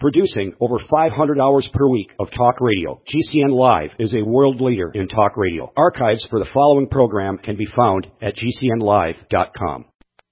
Producing over 500 hours per week of talk radio, GCN Live is a world leader in talk radio. Archives for the following program can be found at gcnlive.com.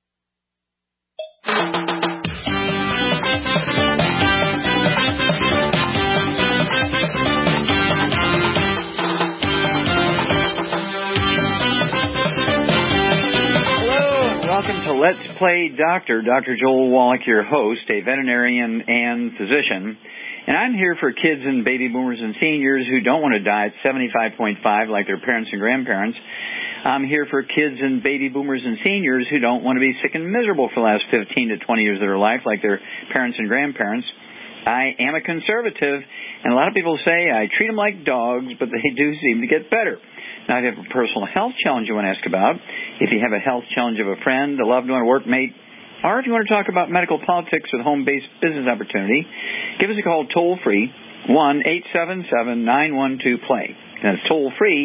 Welcome to Let's Play Doctor. Dr. Joel Wallach, your host, a veterinarian and physician. And I'm here for kids and baby boomers and seniors who don't want to die at 75.5 like their parents and grandparents. I'm here for kids and baby boomers and seniors who don't want to be sick and miserable for the last 15 to 20 years of their life like their parents and grandparents. I am a conservative, and a lot of people say I treat them like dogs, but they do seem to get better. Now, if you have a personal health challenge you want to ask about, if you have a health challenge of a friend, a loved one, a workmate, or if you want to talk about medical politics with home-based business opportunity, give us a call toll-free, 1-877-912-PLAY. That's toll-free,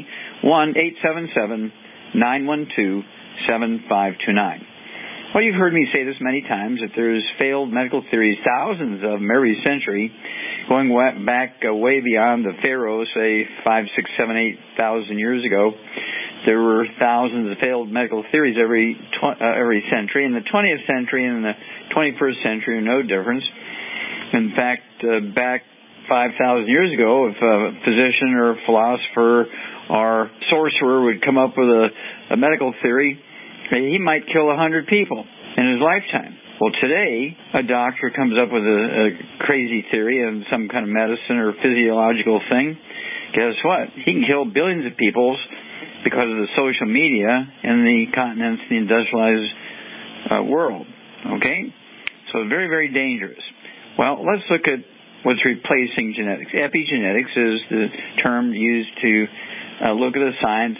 1-877-912-7529. Well, you've heard me say this many times, that there's failed medical theories, thousands of them every century, going back way beyond the pharaohs, say 5, 6, 7, 8,000 years ago. There were thousands of failed medical theories every century. In the 20th century and the 21st century are no difference. In fact, back 5,000 years ago, if a physician or a philosopher or sorcerer would come up with a medical theory, he might kill 100 people in his lifetime. Well, today, a doctor comes up with a crazy theory of some kind of medicine or physiological thing. Guess what? He can kill billions of people because of the social media in the continents, the industrialized world. Okay? So it's very, very dangerous. Well, let's look at what's replacing genetics. Epigenetics is the term used to look at the science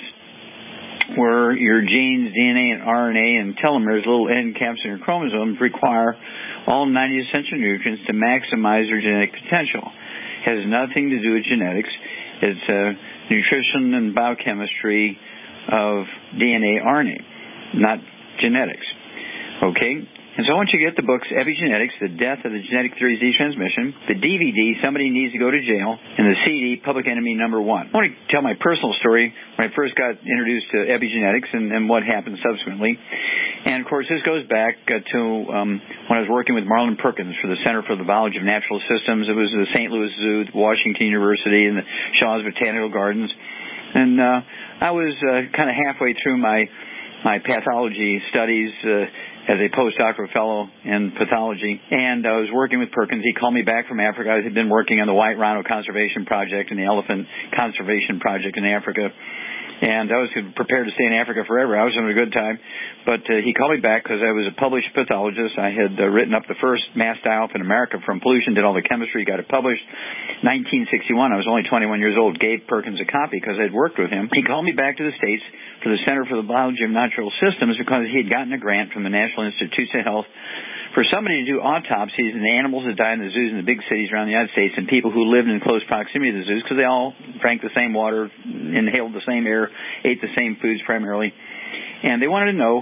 where your genes, DNA and RNA and telomeres, little end caps in your chromosomes, require all 90 essential nutrients to maximize their genetic potential. It has nothing to do with genetics. It's nutrition and biochemistry of DNA, RNA, not genetics. Okay? And so I want you to get the books Epigenetics, The Death of the Genetic Theory of Disease Transmission, the DVD, Somebody Needs to Go to Jail, and the CD, Public Enemy Number 1. I want to tell my personal story when I first got introduced to epigenetics and what happened subsequently. And, of course, this goes back to when I was working with Marlon Perkins for the Center for the Biology of Natural Systems. It was the St. Louis Zoo, Washington University, and the Shaw's Botanical Gardens. And I was kind of halfway through my pathology studies as a postdoctoral fellow in pathology, and I was working with Perkins. He called me back from Africa. I had been working on the White Rhino Conservation Project and the Elephant Conservation Project in Africa, and I was prepared to stay in Africa forever. I was having a good time, but he called me back because I was a published pathologist. I had written up the first mass die-off in America from pollution, did all the chemistry, got it published. 1961, I was only 21 years old, gave Perkins a copy because I'd worked with him. He called me back to the States for the Center for the Biology of Natural Systems because he had gotten a grant from the National Institutes of Health for somebody to do autopsies on the animals that die in the zoos in the big cities around the United States and people who lived in close proximity to the zoos because they all drank the same water, inhaled the same air, ate the same foods primarily. And they wanted to know,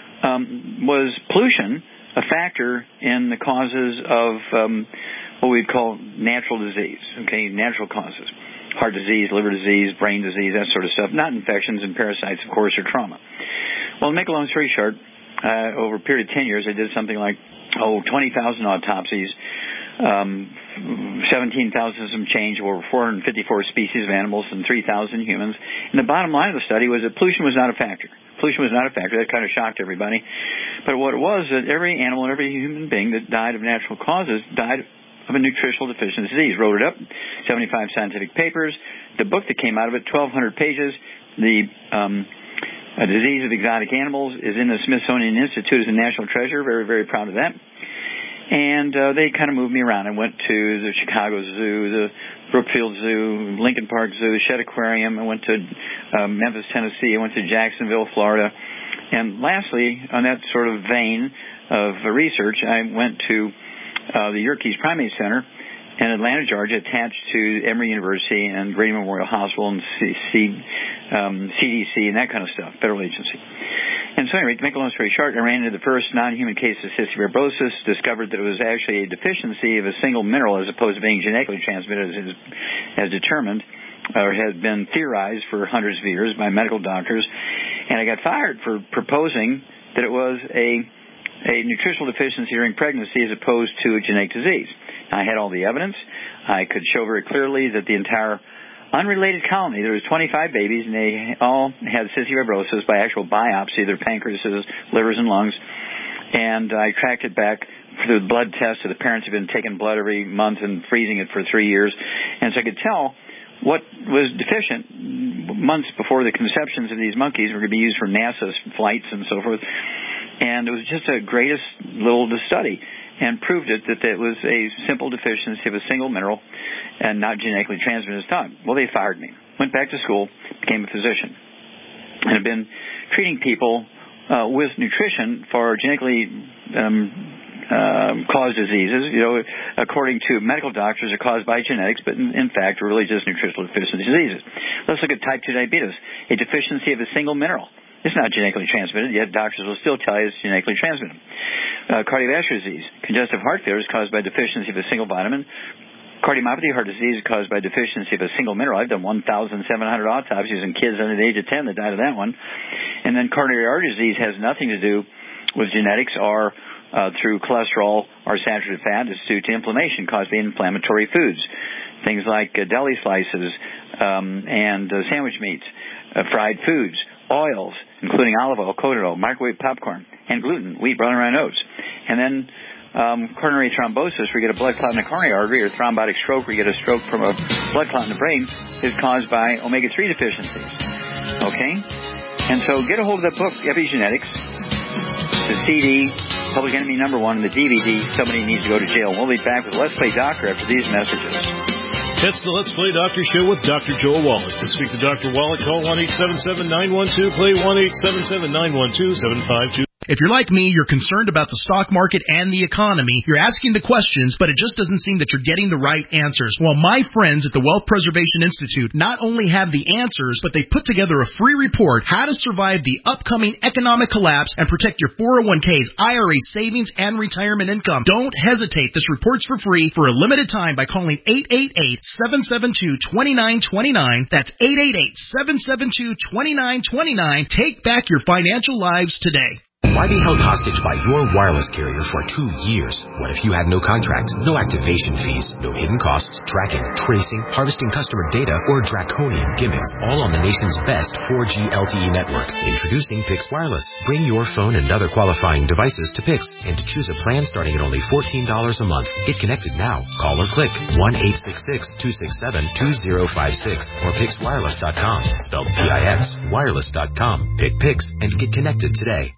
was pollution a factor in the causes of what we'd call natural disease, okay, natural causes, heart disease, liver disease, brain disease, that sort of stuff, not infections and parasites, of course, or trauma. Well, to make a long story short, over a period of 10 years, I did something like, 20,000 autopsies, 17,000 some change, over 454 species of animals and 3,000 humans. And the bottom line of the study was that pollution was not a factor. Pollution was not a factor. That kind of shocked everybody. But what it was that every animal and every human being that died of natural causes died of a nutritional deficiency disease. Wrote it up, 75 scientific papers. The book that came out of it, 1,200 pages. The Disease of Exotic Animals is in the Smithsonian Institute as a national treasure. Very, very proud of that. And they kind of moved me around. I went to the Chicago Zoo, the Brookfield Zoo, Lincoln Park Zoo, Shedd Aquarium. I went to Memphis, Tennessee. I went to Jacksonville, Florida. And lastly, on that sort of vein of research, I went to the Yerkes Primate Center in Atlanta, Georgia, attached to Emory University and Grady Memorial Hospital and CDC and that kind of stuff, federal agency. And so anyway, to make a long story short, I ran into the first non-human case of cystic fibrosis, discovered that it was actually a deficiency of a single mineral as opposed to being genetically transmitted as determined or has been theorized for hundreds of years by medical doctors. And I got fired for proposing that it was a nutritional deficiency during pregnancy as opposed to a genetic disease. I had all the evidence. I could show very clearly that the entire unrelated colony, there was 25 babies, and they all had cystic fibrosis by actual biopsy, their pancreases, livers, and lungs. And I tracked it back through the blood test. So the parents had been taking blood every month and freezing it for 3 years. And so I could tell what was deficient months before the conceptions of these monkeys were going to be used for NASA's flights and so forth. And it was just the greatest little to study, and proved it that it was a simple deficiency of a single mineral and not genetically transmitted as thought. Well, they fired me. Went back to school, became a physician, and have been treating people with nutrition for genetically caused diseases. You know, according to medical doctors, are caused by genetics, but in fact are really just nutritional deficiency diseases. Let's look at type 2 diabetes, a deficiency of a single mineral. It's not genetically transmitted, yet doctors will still tell you it's genetically transmitted. Cardiovascular disease, congestive heart failure is caused by deficiency of a single vitamin. Cardiomyopathy heart disease is caused by deficiency of a single mineral. I've done 1,700 autopsies in kids under the age of 10 that died of that one. And then coronary artery disease has nothing to do with genetics or through cholesterol or saturated fat. It's due to inflammation caused by inflammatory foods. Things like deli slices and sandwich meats, fried foods, oils, including olive oil, coconut oil, microwave popcorn, and gluten, wheat, brown, and rye oats. And then coronary thrombosis, where you get a blood clot in the coronary artery, or thrombotic stroke, where you get a stroke from a blood clot in the brain, is caused by omega-3 deficiencies. Okay? And so get a hold of the book, Epigenetics, the CD, Public Enemy #1, and the DVD, Somebody Needs to Go to Jail. We'll be back with Let's Play Doctor after these messages. It's the Let's Play Doctor Show with Dr. Joel Wallach. To speak to Dr. Wallach, call 1-877-912-PLAY, 1-877-912-752. If you're like me, you're concerned about the stock market and the economy. You're asking the questions, but it just doesn't seem that you're getting the right answers. Well, my friends at the Wealth Preservation Institute not only have the answers, but they put together a free report, How to Survive the Upcoming Economic Collapse and Protect Your 401ks, IRA savings, and retirement income. Don't hesitate. This report's for free for a limited time by calling 888-772-2929. That's 888-772-2929. Take back your financial lives today. Why be held hostage by your wireless carrier for 2 years? What if you had no contract, no activation fees, no hidden costs, tracking, tracing, harvesting customer data, or draconian gimmicks, all on the nation's best 4G LTE network? Introducing Pix Wireless. Bring your phone and other qualifying devices to Pix and choose a plan starting at only $14 a month. Get connected now. Call or click 1-866-267-2056 or PixWireless.com. Spelled P-I-X, wireless.com. Pick Pix and get connected today.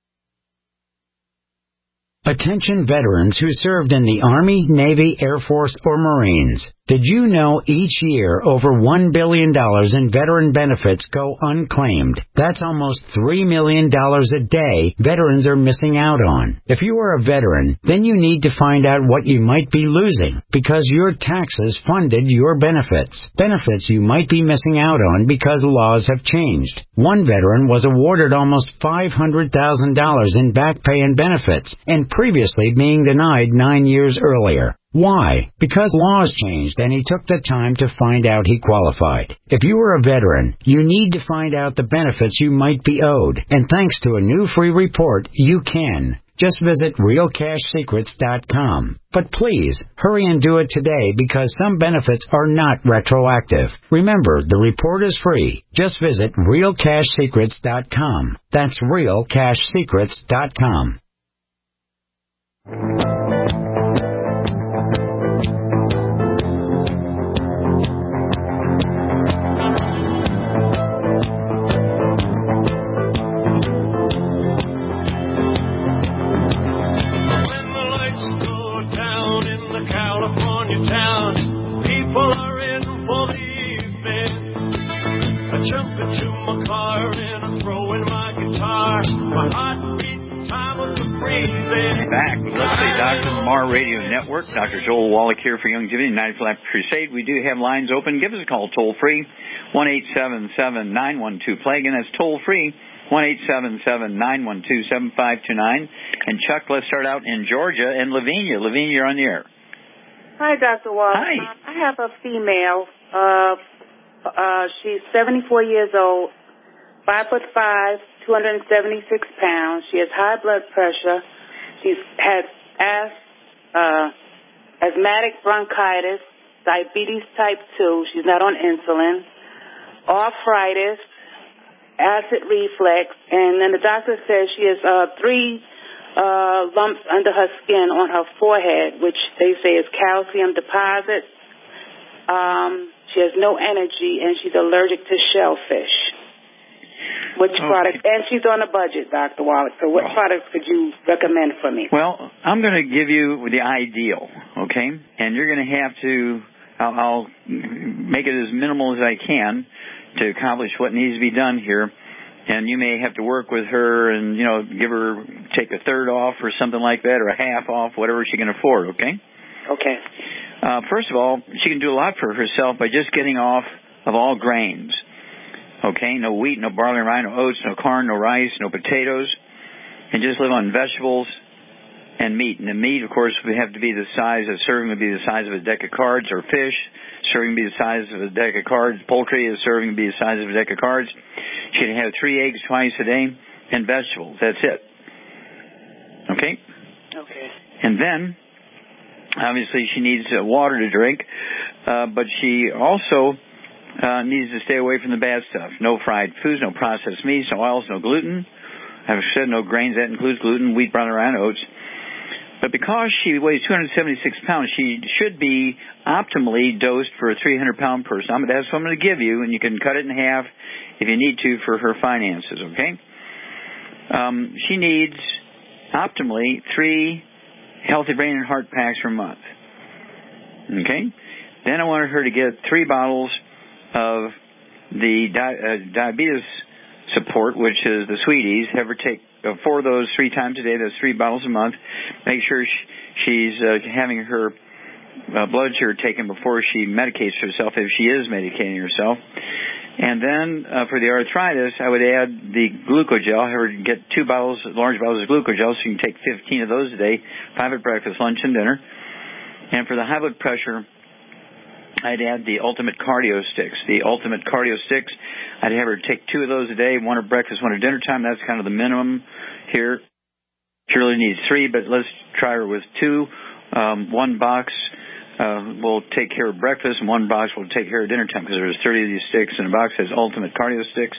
Attention veterans who served in the Army, Navy, Air Force, or Marines. Did you know each year over $1 billion in veteran benefits go unclaimed? That's almost $3 million a day veterans are missing out on. If you are a veteran, then you need to find out what you might be losing because your taxes funded your benefits. Benefits you might be missing out on because laws have changed. One veteran was awarded almost $500,000 in back pay and benefits, and previously being denied 9 years earlier. Why? Because laws changed and he took the time to find out he qualified. If you are a veteran, you need to find out the benefits you might be owed. And thanks to a new free report, you can. Just visit realcashsecrets.com. But please, hurry and do it today because some benefits are not retroactive. Remember, the report is free. Just visit realcashsecrets.com. That's realcashsecrets.com. Back with Let's Play Doctor Mar Radio Network. Dr. Joel Wallach here for Youngevity United Philanthropy Crusade. We do have lines open. Give us a call toll free, 1-877-912-PLAY. Again, that's toll free, 1-877-912-7529. And Chuck, let's start out in Georgia and Lavinia. Lavinia, you're on the air. Hi, Dr. Wallace. Hi. I have a female. She's 74 years old, 5'5", 276 pounds. She has high blood pressure. She has asthmatic bronchitis, diabetes type 2. She's not on insulin. Arthritis, acid reflux, and then the doctor says she has 3 lumps under her skin on her forehead, which they say is calcium deposits. She has no energy, and she's allergic to shellfish. Which product? And she's on a budget, Dr. Wallace. So what products could you recommend for me? Well, I'm going to give you the ideal, okay? And you're going to have to, I'll make it as minimal as I can to accomplish what needs to be done here. And you may have to work with her and, take a third off or something like that, or a half off, whatever she can afford, okay? Okay. First of all, she can do a lot for herself by just getting off of all grains. Okay, no wheat, no barley, rye, no oats, no corn, no rice, no potatoes, and just live on vegetables and meat. And the meat, of course, would have to be the size of serving would be the size of a deck of cards, or fish serving would be the size of a deck of cards. Poultry is serving would be the size of a deck of cards. She can have 3 eggs twice a day and vegetables. That's it. Okay. Okay. And then, obviously, she needs water to drink, but she also needs to stay away from the bad stuff. No fried foods, no processed meats, no oils, no gluten. I've said no grains. That includes gluten, wheat, brown, and oats. But because she weighs 276 pounds, she should be optimally dosed for a 300-pound person. That's what I'm going to give you, and you can cut it in half if you need to for her finances, okay? She needs optimally 3 healthy brain and heart packs per month, okay? Then I wanted her to get 3 bottles of the diabetes support, which is the Sweeties. Have her take 4 of those 3 times a day. That's 3 bottles a month. Make sure she's having her blood sugar taken before she medicates herself, if she is medicating herself. And then for the arthritis, I would add the glucogel. Have her get 2 large bottles of glucogel, so you can take 15 of those a day, 5 at breakfast, lunch, and dinner. And for the high blood pressure, I'd add the Ultimate Cardio Sticks. The Ultimate Cardio Sticks, I'd have her take 2 of those a day, 1 at breakfast, 1 at dinner time. That's kind of the minimum here. She really needs 3, but let's try her with 2. 1 box will take care of breakfast, and 1 box will take care of dinner time, because there's 30 of these sticks in a box. Has Ultimate Cardio Sticks.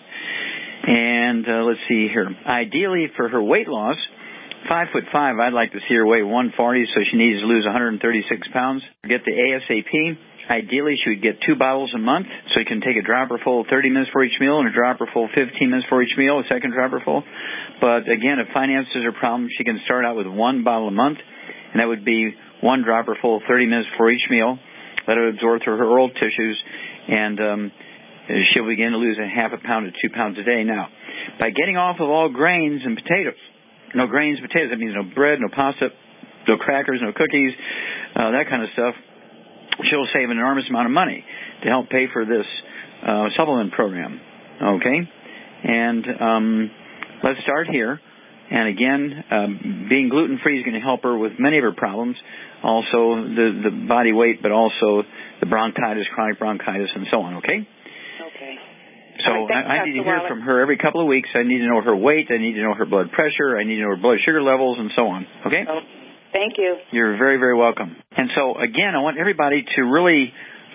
And let's see here. Ideally, for her weight loss, 5'5", I'd like to see her weigh 140, so she needs to lose 136 pounds. Get the ASAP. Ideally, she would get 2 bottles a month, so you can take a dropper full 30 minutes for each meal and a dropper full 15 minutes for each meal, a second dropper full. But again, if finances are a problem, she can start out with 1 bottle a month, and that would be 1 dropper full 30 minutes for each meal. Let it absorb through her oral tissues, and she'll begin to lose a half a pound to 2 pounds a day. Now, by getting off of all grains and potatoes, no grains, potatoes, that means no bread, no pasta, no crackers, no cookies, that kind of stuff, she'll save an enormous amount of money to help pay for this supplement program, okay? And let's start here. And again, being gluten-free is going to help her with many of her problems, also the body weight, but also the bronchitis, chronic bronchitis, and so on, okay? Okay. So I need to hear from her every couple of weeks. I need to know her weight. I need to know her blood pressure. I need to know her blood sugar levels, and so on, okay? Oh. Thank you. You're very, very welcome. And so, again, I want everybody to really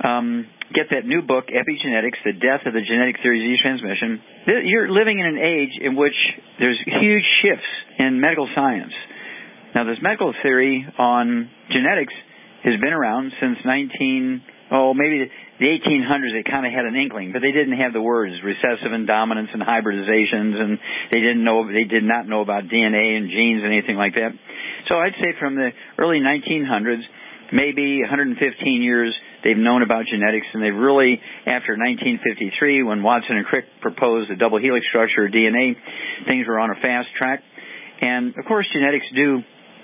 get that new book, Epigenetics, The Death of the Genetic Theory of Disease Transmission. You're living in an age in which there's huge shifts in medical science. Now, this medical theory on genetics has been around since maybe the 1800s. They kind of had an inkling, but they didn't have the words recessive and dominance and hybridizations, and they did not know about DNA and genes and anything like that. So I'd say from the early 1900s, maybe 115 years, they've known about genetics, and they've really, after 1953, when Watson and Crick proposed the double helix structure of DNA, things were on a fast track. And, of course, genetics do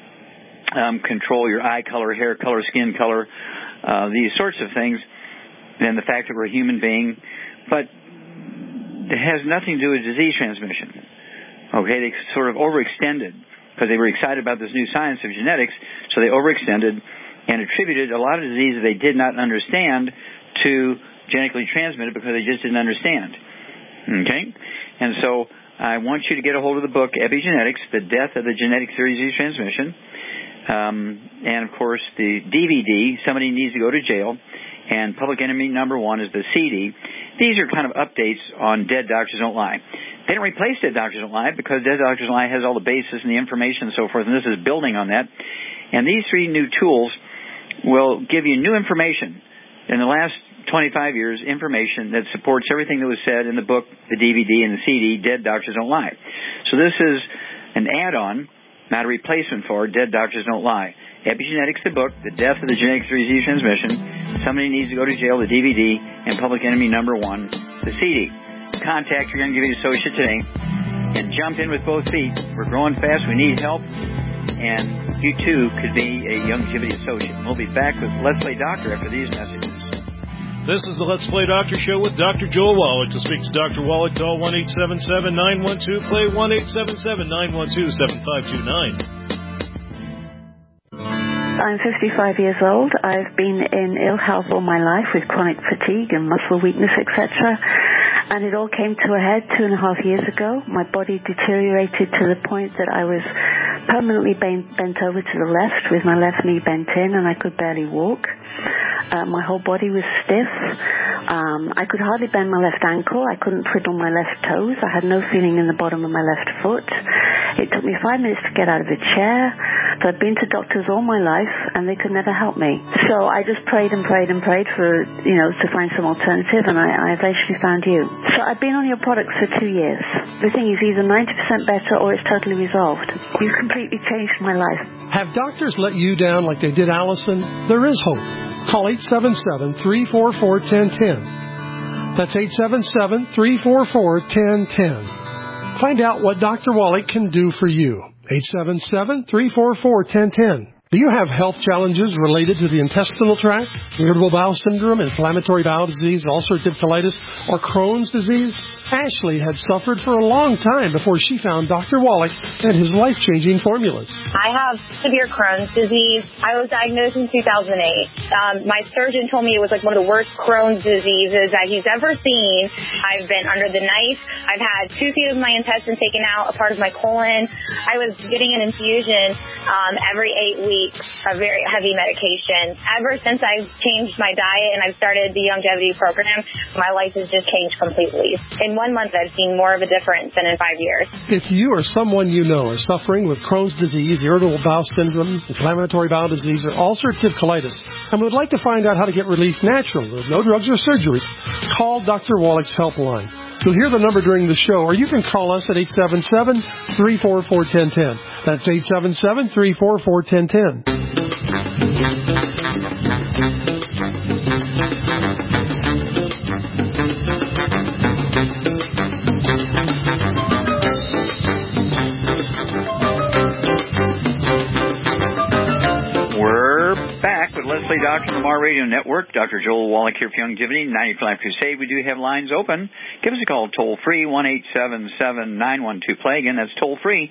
control your eye color, hair color, skin color, these sorts of things, and the fact that we're a human being. But it has nothing to do with disease transmission. Okay, they sort of overextended because they were excited about this new science of genetics, so they overextended and attributed a lot of diseases they did not understand to genetically transmitted because they just didn't understand. Okay? And so I want you to get a hold of the book, Epigenetics, The Death of the Genetic Theory of Disease Transmission. And, of course, the DVD, Somebody Needs to Go to Jail, and Public Enemy number 1 is the CD. These are kind of updates on Dead Doctors Don't Lie. They don't replace Dead Doctors Don't Lie because Dead Doctors Don't Lie has all the basis and the information and so forth, and this is building on that. And these 3 new tools will give you new information in the last 25 years, information that supports everything that was said in the book, the DVD, and the CD, Dead Doctors Don't Lie. So this is an add-on, not a replacement for Dead Doctors Don't Lie. Epigenetics, the book, The Death of the Genetic Theory of Disease Transmission, Somebody Needs to Go to Jail, the DVD, and Public Enemy number 1, the CD. Contact your Youngevity associate today and jump in with both feet. We're growing fast. We need help. And you, too, could be a Youngevity associate. We'll be back with Let's Play Doctor after these messages. This is the Let's Play Doctor Show with Dr. Joel Wallach. To speak to Dr. Wallach, call 1-877-912-PLAY, 1-877-912-7529. I'm 55 years old. I've been in ill health all my life with chronic fatigue and muscle weakness, etc. And it all came to a head 2.5 years ago. My body deteriorated to the point that I was permanently bent over to the left with my left knee bent in, and I could barely walk. My whole body was stiff. I could hardly bend my left ankle. I couldn't twiddle my left toes. I had no feeling in the bottom of my left foot. It took me 5 minutes to get out of a chair. So I've been to doctors all my life, and they could never help me. So I just prayed and prayed and prayed for, to find some alternative, and I eventually found you. So I've been on your products for 2 years. The thing is either 90% better or it's totally resolved. You've completely changed my life. Have doctors let you down like they did Allison? There is hope. Call 877-344-1010. That's 877-344-1010. Find out what Dr. Wallach can do for you. 877-344-1010. Do you have health challenges related to the intestinal tract, irritable bowel syndrome, inflammatory bowel disease, ulcerative colitis, or Crohn's disease? Ashley had suffered for a long time before she found Dr. Wallach and his life-changing formulas. I have severe Crohn's disease. I was diagnosed in 2008. My surgeon told me it was like one of the worst Crohn's diseases that he's ever seen. I've been under the knife. I've had 2 feet of my intestine taken out, a part of my colon. I was getting an infusion every 8 weeks. A very heavy medication. Ever since I've changed my diet and I've started the Youngevity program, my life has just changed completely. In 1 month, I've seen more of a difference than in 5 years. If you or someone you know are suffering with Crohn's disease, irritable bowel syndrome, inflammatory bowel disease, or ulcerative colitis, and would like to find out how to get relief naturally with no drugs or surgery, call Dr. Wallach's helpline. You'll hear the number during the show, or you can call us at 877-344-1010. That's 877-344-1010. We're back with Let's Play Doctor from our radio network. Dr. Joel Wallach here for Youngevity, 95 Life Crusade. We do have lines open. Give us a call toll-free, 1-877-912-PLAY. Again, that's toll-free,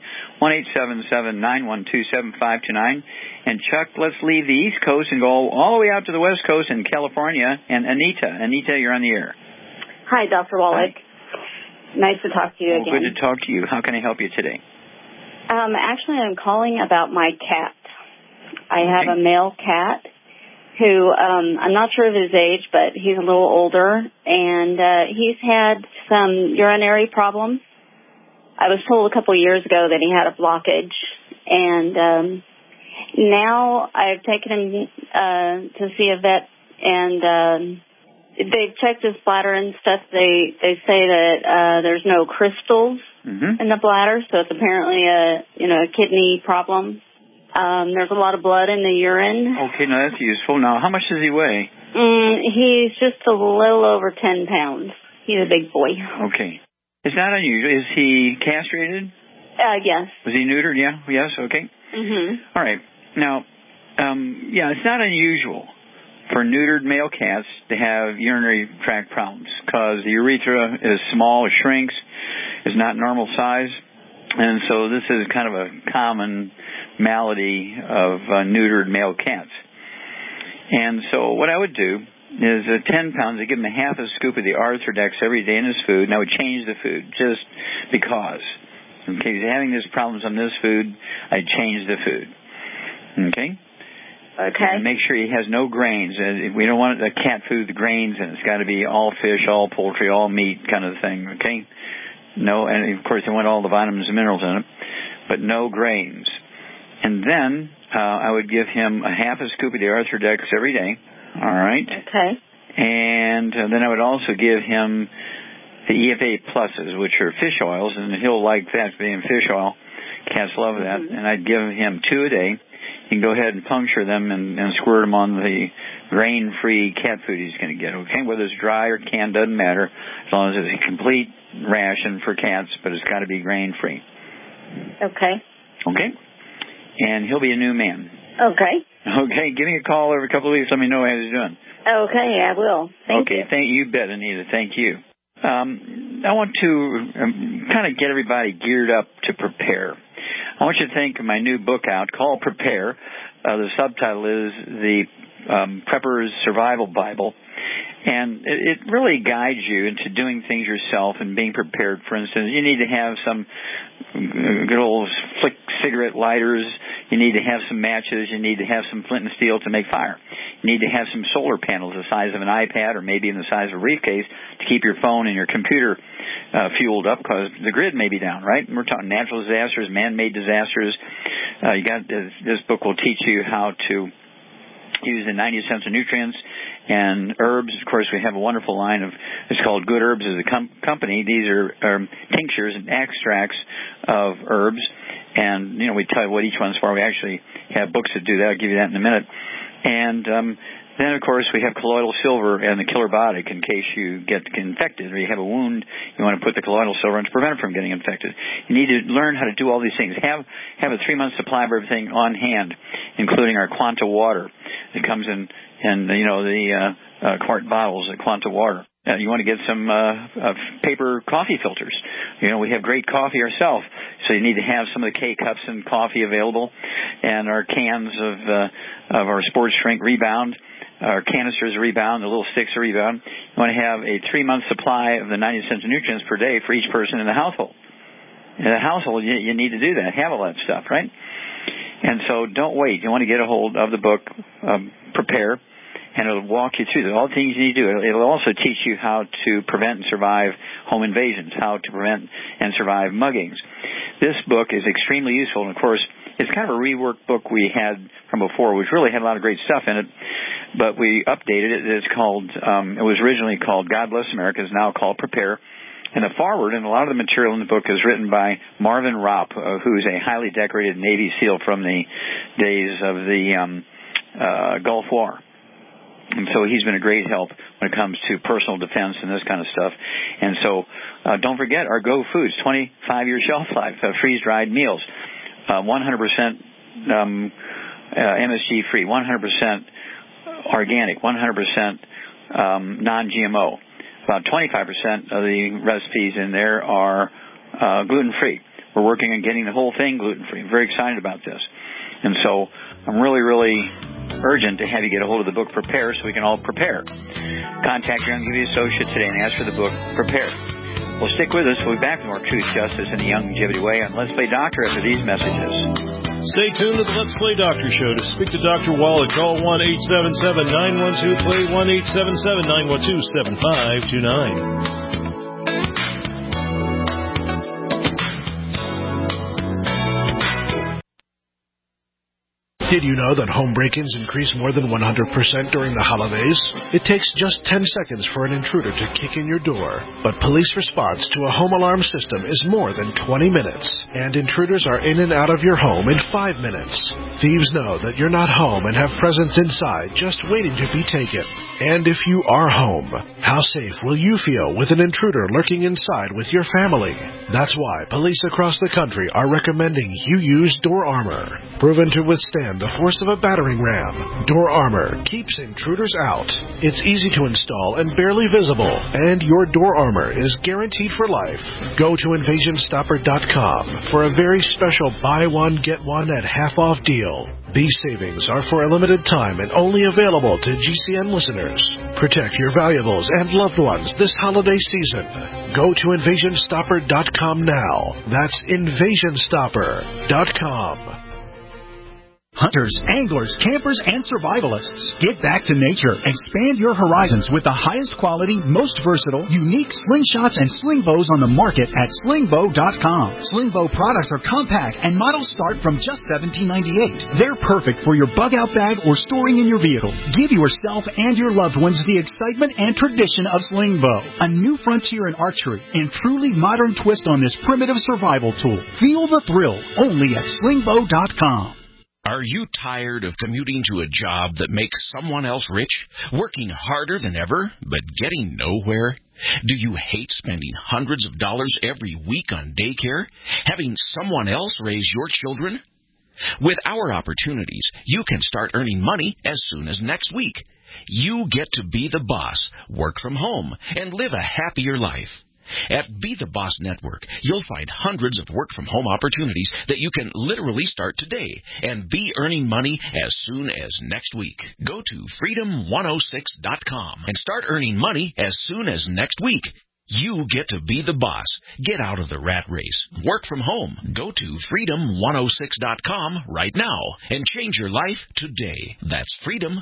1-877-912-7529. And Chuck, let's leave the East Coast and go all the way out to the West Coast in California. And Anita, you're on the air. Hi, Dr. Wallach. Hi. Nice to talk to you again. Good to talk to you. How can I help you today? Actually, I'm calling about my cat. I have a male cat who, I'm not sure of his age, but he's a little older, and he's had some urinary problems. I was told a couple of years ago that he had a blockage, and now I've taken him to see a vet, and they've checked his bladder and stuff. They say that there's no crystals in the bladder, so it's apparently a kidney problem. There's a lot of blood in the urine. Okay, now that's useful. Now, how much does he weigh? He's just a little over 10 pounds. He's a big boy. Okay. It's not unusual. Is he castrated? Yes. Was he neutered? Yeah? Yes? Okay. All right. Now, it's not unusual for neutered male cats to have urinary tract problems because the urethra is small, it shrinks, is not normal size. And so this is kind of a common malady of neutered male cats. And so what I would do is 10 pounds, I'd give him a half a scoop of the Arthrodex every day in his food, and I would change the food just because. Okay, he's having these problems on this food, I'd change the food. Okay? Okay. And make sure he has no grains. We don't want the cat food with grains, and it's got to be all fish, all poultry, all meat kind of thing, okay? No, and of course they want all the vitamins and minerals in it, but no grains. And then I would give him a half a scoop of the Arthrodex every day, all right? Okay. And then I would also give him the EFA pluses, which are fish oils, and he'll like that being fish oil. Cats love that. Mm-hmm. And I'd give him 2 a day. You can go ahead and puncture them and squirt them on the grain-free cat food he's going to get, okay? Whether it's dry or canned, doesn't matter, as long as it's a complete ration for cats, but it's got to be grain-free. Okay. Okay? And he'll be a new man. Okay. Okay, give me a call every couple of weeks. Let me know how he's doing. Okay, I will. Thank you. Okay, you bet, Anita. Thank you. I want to kind of get everybody geared up to prepare. I want you to think of my new book out called Prepare. The subtitle is The Prepper's Survival Bible. And it really guides you into doing things yourself and being prepared. For instance, you need to have some good old flick cigarette lighters. You need to have some matches. You need to have some flint and steel to make fire. You need to have some solar panels the size of an iPad or maybe in the size of a briefcase to keep your phone and your computer fueled up because the grid may be down, right? We're talking natural disasters, man-made disasters. This book will teach you how to use the 90 essential nutrients and herbs. Of course, we have a wonderful line of, it's called Good Herbs as a company. These are tinctures and extracts of herbs. And, we tell you what each one's for. We actually have books that do that. I'll give you that in a minute. And then, of course, we have colloidal silver and the killer biotic in case you get infected or you have a wound. You want to put the colloidal silver in to prevent it from getting infected. You need to learn how to do all these things. Have a 3-month supply of everything on hand, including our Quanta water. It comes in the quart bottles of Quanta water. You want to get some paper coffee filters. We have great coffee ourselves, so you need to have some of the K-cups and coffee available, and our cans of our sports drink Rebound, our canisters of Rebound, the little sticks of Rebound. You want to have a 3-month supply of the 90 essential nutrients per day for each person in the household. In the household, you need to do that, have all that stuff, right? And so don't wait. You want to get a hold of the book, Prepare, and it'll walk you through all the things you need to do. It'll also teach you how to prevent and survive home invasions, how to prevent and survive muggings. This book is extremely useful, and of course, it's kind of a reworked book we had from before, which really had a lot of great stuff in it, but we updated it. It's called, it was originally called God Bless America. It's now called Prepare. And the foreword and a lot of the material in the book is written by Marvin Ropp, who's a highly decorated Navy SEAL from the days of the Gulf War. And so he's been a great help when it comes to personal defense and this kind of stuff. And so don't forget our Go Foods, 25-year shelf life, freeze-dried meals, 100% MSG-free, 100% organic, 100% non-GMO. About 25% of the recipes in there are gluten-free. We're working on getting the whole thing gluten-free. I'm very excited about this. And so I'm really, really urgent to have you get a hold of the book Prepare so we can all prepare. Contact your Youngevity associate today and ask for the book Prepare. Well, stick with us. We'll be back with more Truth, Justice, and the Youngevity Way on Let's Play Doctor after these messages. Stay tuned to the Let's Play Doctor Show. To speak to Dr. Wallach, call 1-877-912-PLAY, 1-877-912-7529. Did you know that home break-ins increase more than 100% during the holidays? It takes just 10 seconds for an intruder to kick in your door. But police response to a home alarm system is more than 20 minutes. And intruders are in and out of your home in 5 minutes. Thieves know that you're not home and have presents inside just waiting to be taken. And if you are home, how safe will you feel with an intruder lurking inside with your family? That's why police across the country are recommending you use Door Armor. Proven to withstand the force of a battering ram. Door Armor keeps intruders out. It's easy to install and barely visible, and your door armor is guaranteed for life. Go to InvasionStopper.com for a very special buy one, get one at half off deal. These savings are for a limited time and only available to GCN listeners. Protect your valuables and loved ones this holiday season. Go to InvasionStopper.com now. That's InvasionStopper.com. Hunters, anglers, campers, and survivalists. Get back to nature. Expand your horizons with the highest quality, most versatile, unique slingshots and sling bows on the market at slingbow.com. Sling bow products are compact and models start from just $17.98. They're perfect for your bug out bag or storing in your vehicle. Give yourself and your loved ones the excitement and tradition of sling bow. A new frontier in archery and truly modern twist on this primitive survival tool. Feel the thrill only at slingbow.com. Are you tired of commuting to a job that makes someone else rich, working harder than ever, but getting nowhere? Do you hate spending hundreds of dollars every week on daycare, having someone else raise your children? With our opportunities, you can start earning money as soon as next week. You get to be the boss, work from home, and live a happier life. At Be the Boss Network, you'll find hundreds of work-from-home opportunities that you can literally start today and be earning money as soon as next week. Go to freedom106.com and start earning money as soon as next week. You get to be the boss. Get out of the rat race. Work from home. Go to freedom106.com right now and change your life today. That's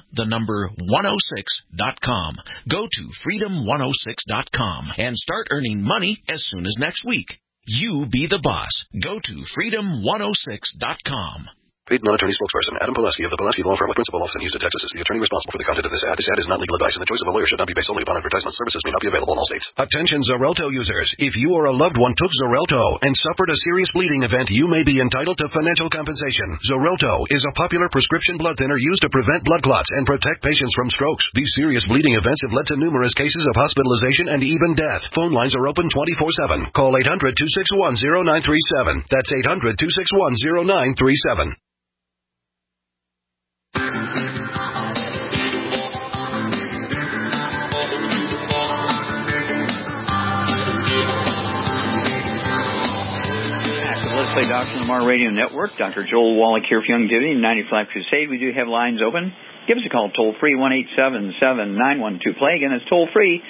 freedom106.com. Go to freedom106.com and start earning money as soon as next week. You be the boss. Go to freedom106.com. Paid non-attorney spokesperson Adam Pulaski of the Pulaski Law Firm of Principal Office in Houston, Texas is the attorney responsible for the content of this ad. This ad is not legal advice, and the choice of a lawyer should not be based solely upon advertisement. Services may not be available in all states. Attention Xarelto users. If you or a loved one took Xarelto and suffered a serious bleeding event, you may be entitled to financial compensation. Xarelto is a popular prescription blood thinner used to prevent blood clots and protect patients from strokes. These serious bleeding events have led to numerous cases of hospitalization and even death. Phone lines are open 24/7. Call 800-261-0937. That's 800-261-0937. Let's Play Doctor Lamar Radio Network. Dr. Joel Wallach here for Youngevity and 95 Crusade. We do have lines open. Give us a call toll-free, 1-877-912-PLAY. Again, it's toll-free,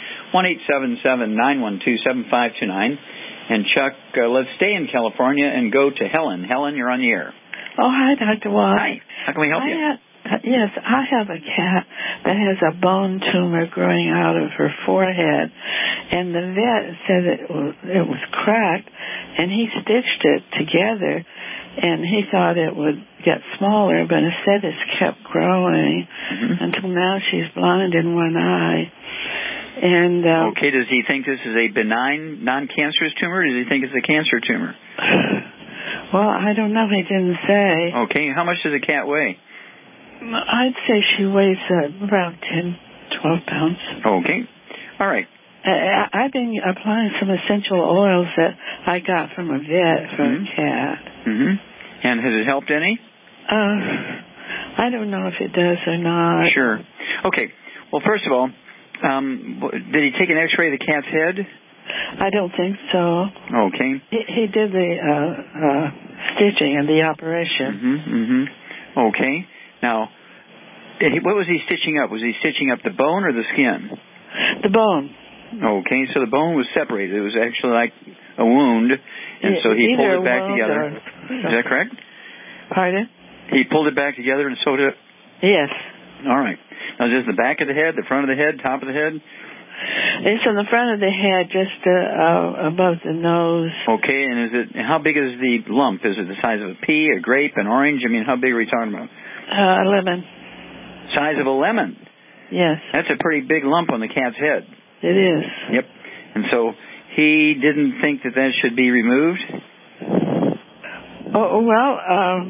1-877-912-7529. And Chuck, let's stay in California and go to Helen. Helen, you're on the air. Oh, hi, Dr. Wallach. Hi. How can we help you? Yes, I have a cat that has a bone tumor growing out of her forehead, and the vet said it was cracked, and he stitched it together, and he thought it would get smaller, but instead it's kept growing until now she's blind in one eye. And okay, does he think this is a benign, non-cancerous tumor, or does he think it's a cancer tumor? Well, I don't know. He didn't say. Okay, how much does a cat weigh? I'd say she weighs about 10, 12 pounds. Okay. All right. I've been applying some essential oils that I got from a vet for a cat. And has it helped any? I don't know if it does or not. Sure. Okay. Well, first of all, did he take an x-ray of the cat's head? I don't think so. Okay. He did the stitching and the operation. Okay. Now, what was he stitching up? Was he stitching up the bone or the skin? The bone. Okay, so the bone was separated. It was actually like a wound, and so he pulled it back together. Is that correct? Pardon? He pulled it back together and sewed it? Yes. All right. Now, is this the back of the head, the front of the head, top of the head? It's in the front of the head, just above the nose. Okay, and how big is the lump? Is it the size of a pea, a grape, an orange? I mean, how big are we talking about? A lemon. Size of a lemon? Yes. That's a pretty big lump on the cat's head. It is. Yep. And so he didn't think that should be removed? Oh, well,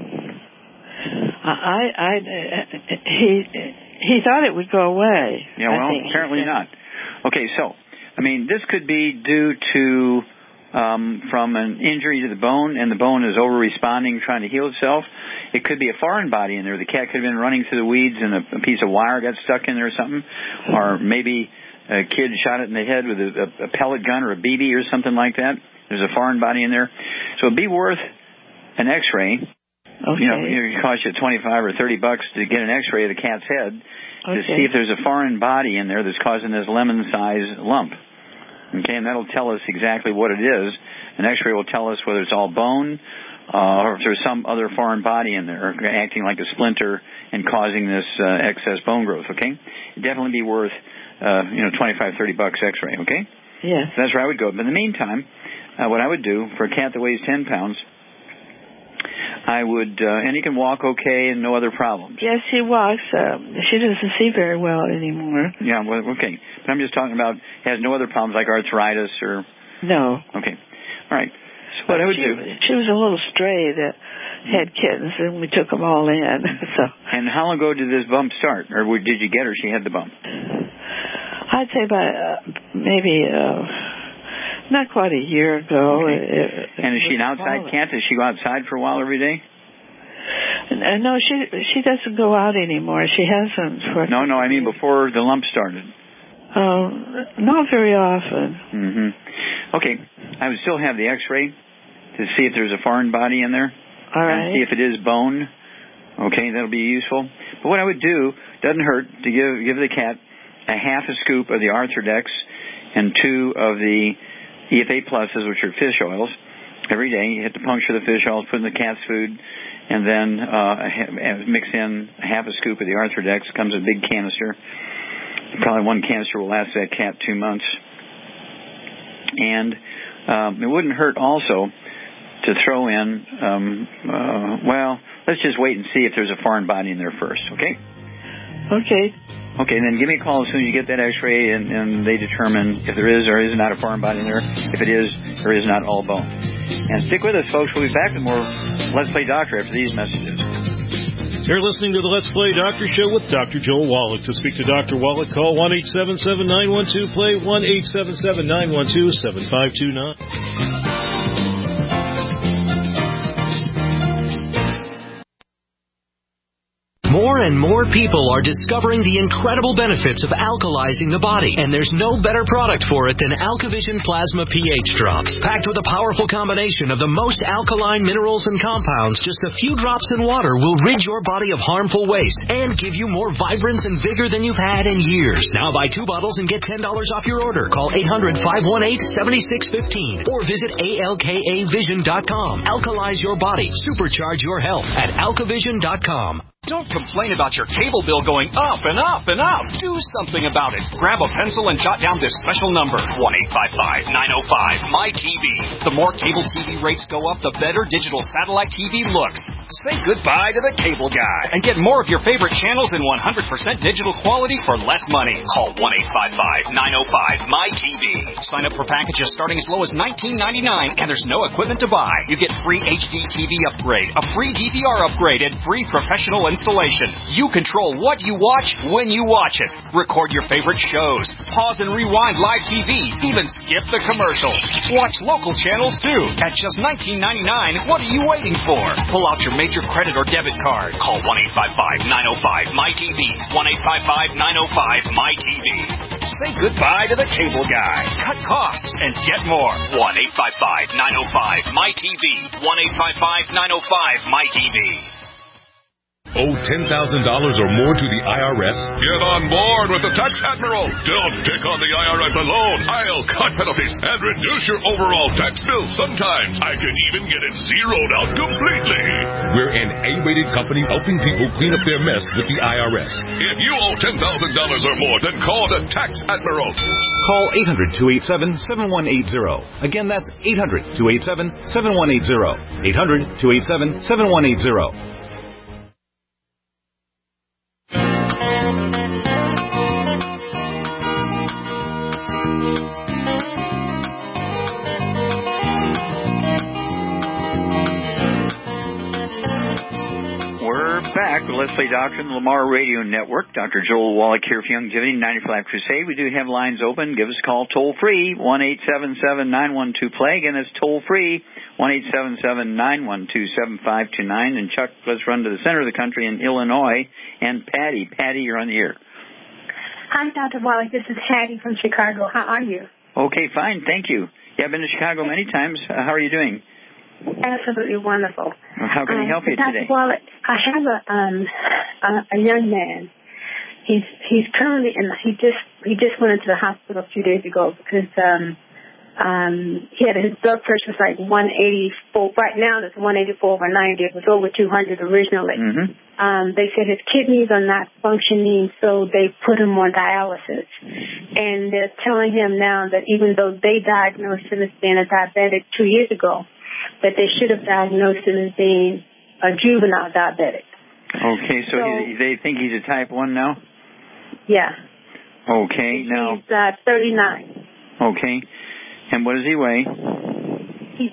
he thought it would go away. Yeah, well, apparently not. Okay, so, I mean, this could be due to from an injury to the bone, and the bone is over-responding, trying to heal itself. it could be a foreign body in there. The cat could have been running through the weeds and a piece of wire got stuck in there or something. Or maybe a kid shot it in the head with a pellet gun or a BB or something like that. There's a foreign body in there. So it'd be worth an X-ray. Okay. It costs you $25 or $30 to get an X-ray of the cat's head to see if there's a foreign body in there that's causing this lemon-sized lump. Okay, and that'll tell us exactly what it is. An X-ray will tell us whether it's all bone or if there's some other foreign body in there acting like a splinter and causing this excess bone growth. Okay, it'd definitely be worth $25, $30 X-ray. Okay. Yes. So that's where I would go. But in the meantime, what I would do for a cat that weighs 10 pounds. I would, and he can walk okay and no other problems. Yes, he walks. She doesn't see very well anymore. Yeah, well, okay. But I'm just talking about has no other problems like arthritis or... No. Okay. All right. So what I would do... She was a little stray that had kittens, and we took them all in. So. And how long ago did this bump start? Or did you get her? She had the bump? I'd say about maybe... not quite a year ago. Okay. And is she an outside cat? Does she go outside for a while every day? No, she doesn't go out anymore. She hasn't. No, I mean before the lump started. Not very often. Mm-hmm. Okay. I would still have the X-ray to see if there's a foreign body in there. All right. And see if it is bone. Okay, that'll be useful. But what I would do, doesn't hurt, to give the cat a half a scoop of the Arthrodex and 2 of the EFA pluses, which are fish oils, every day. You have to puncture the fish oils, put in the cat's food, and then mix in a half a scoop of the Arthrodex. Comes in a big canister. Probably one canister will last that cat 2 months. And it wouldn't hurt also to throw in, let's just wait and see if there's a foreign body in there first, okay? Okay. Okay, then give me a call as soon as you get that X-ray and they determine if there is or is not a foreign body in there, if it is or is not all bone. And stick with us, folks. We'll be back with more Let's Play Doctor after these messages. You're listening to the Let's Play Doctor Show with Dr. Joel Wallach. To speak to Dr. Wallach, call 1-877-912-PLAY, 1-877-912-7529. More and more people are discovering the incredible benefits of alkalizing the body, and there's no better product for it than AlkaVision Plasma pH Drops. Packed with a powerful combination of the most alkaline minerals and compounds, just a few drops in water will rid your body of harmful waste and give you more vibrance and vigor than you've had in years. Now buy 2 bottles and get $10 off your order. Call 800-518-7615 or visit ALKAvision.com. Alkalize your body. Supercharge your health at AlkaVision.com. Don't complain about your cable bill going up and up and up. Do something about it. Grab a pencil and jot down this special number, 1-855-905-MY-TV. The more cable TV rates go up, the better digital satellite TV looks. Say goodbye to the cable guy and get more of your favorite channels in 100% digital quality for less money. Call 1-855-905-MY-TV. Sign up for packages starting as low as $19.99, and there's no equipment to buy. You get free HD TV upgrade, a free DVR upgrade, and free professional installation. You control what you watch when you watch it. Record your favorite shows. Pause and rewind live TV. Even skip the commercials. Watch local channels too. At just $19.99, what are you waiting for? Pull out your major credit or debit card. Call 1-855-905-MY-TV. 1-855-905-MY-TV. Say goodbye to the cable guy. Cut costs and get more. 1-855-905-MY-TV. 1-855-905-MY-TV. Owe $10,000 or more to the IRS? Get on board with the Tax Admiral. Don't take on the IRS alone. I'll cut penalties and reduce your overall tax bill. Sometimes I can even get it zeroed out completely. We're an A-rated company helping people clean up their mess with the IRS. If you owe $10,000 or more, then call the Tax Admiral. Call 800-287-7180. Again, that's 800-287-7180. 800-287-7180. Let's Play Doctor and the Lamar Radio Network. Dr. Joel Wallach here for Youngevity 94 Life Crusade. We do have lines open. Give us a call toll-free, 1-877-912-PLAY. Again, that's toll-free, 1-877-912-7529. And Chuck, let's run to the center of the country in Illinois. And Patty. Patty, you're on the air. Hi, Dr. Wallach. This is Patty from Chicago. How are you? Okay, fine. Thank you. Yeah, I've been to Chicago many times. How are you doing? Absolutely wonderful. How can I help you today? Dr. Wallach, I have a young man. He's currently he just went into the hospital a few days ago because he had his blood pressure was like 184. Right now it's 184/90. It was over 200 originally. Mm-hmm. They said his kidneys are not functioning, so they put him on dialysis. And they're telling him now that even though they diagnosed him as being a diabetic 2 years ago, that they should have diagnosed him as being a juvenile diabetic. Okay, so they think he's a type 1 now? Yeah. Okay, now... He's 39. Okay. And what does he weigh? He's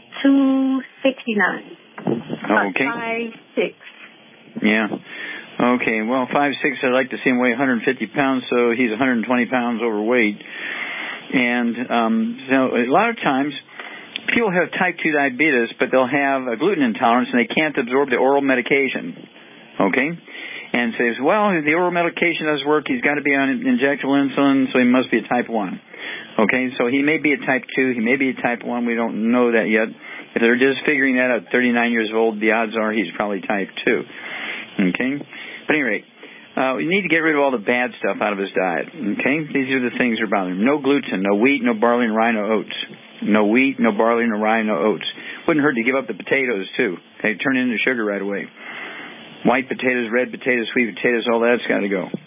269. Okay. 5'6". Yeah. Okay, well, 5'6", I'd like to see him weigh 150 pounds, so he's 120 pounds overweight. And so a lot of times... people have type 2 diabetes, but they'll have a gluten intolerance and they can't absorb the oral medication. Okay? And says, well, the oral medication doesn't work. He's got to be on injectable insulin, so he must be a type 1. Okay? So he may be a type 2. He may be a type 1. We don't know that yet. If they're just figuring that out at 39 years old, the odds are he's probably type 2. Okay? But at any rate, we need to get rid of all the bad stuff out of his diet. Okay? These are the things that are bothering him. No gluten, no wheat, no barley, and rye, no oats. No wheat, no barley, no rye, no oats. Wouldn't hurt to give up the potatoes, too. They turn into sugar right away. White potatoes, red potatoes, sweet potatoes, all that's got to go.